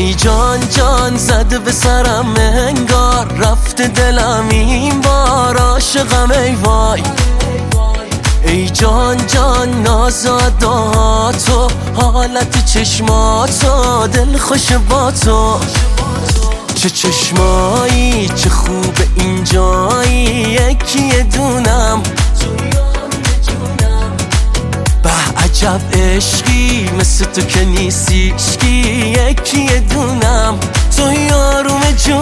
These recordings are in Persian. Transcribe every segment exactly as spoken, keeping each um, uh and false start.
ای جان جان زده به سرم انگار رفته دلم این بار عاشقم ای وای. ای جان جان ناز و اداهاتو حالت چشماتو دل خوش با تو. چه چشمایی چه خوب اینجایی یکی دونم به عجب عشقی مثل تو که نیستیشکی یکی دونم تو یاروم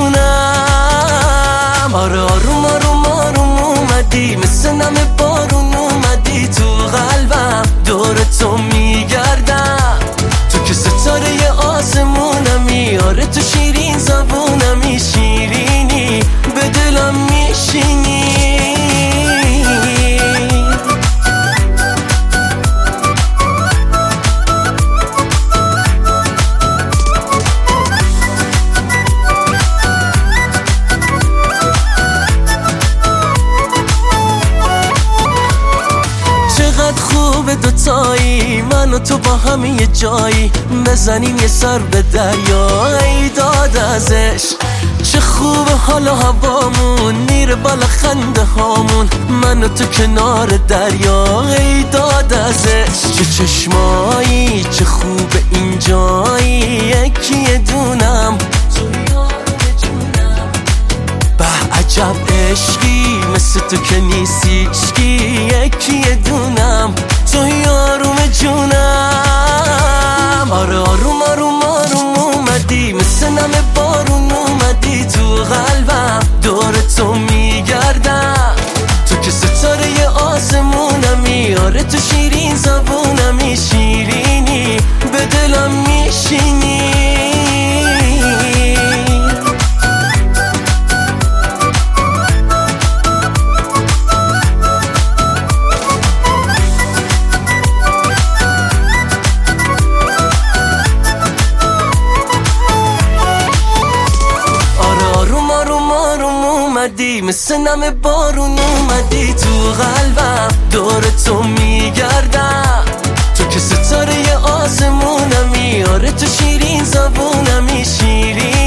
جونم. آره آروم آروم آروم اومدی مثل نم بارون اومدی تو قلبم دور تو میگردم تو که ستاره آسمونمی. آره تو شیرین زبونمی شیرینی به دلم میشینی. خوبه دوتایی من و تو با هم یه جایی بزنیم یه سر به دریا ای داد ازش. چه خوبه حالا هوامون میره بالا خنده هامون من و تو کنار دریا ای داد ازش. چه چشمایی چه خوبه اینجایی یکی دونم به عجب عشقی مثل تو که نیستیشکی یکی دونم تو یاروم جونم. آره آروم آروم آروم اومدی مثل نم بارون اومدی تو قلبم دور تو میگردم تو که ستاره آسمونمی. آره تو شیرین زبونمی شیرینی به دلم میشینی. مثل نم بارون اومدی تو قلبم دور تو میگردم تو که ستاره آسمونمی. آره تو شیرین زبونمی شیرین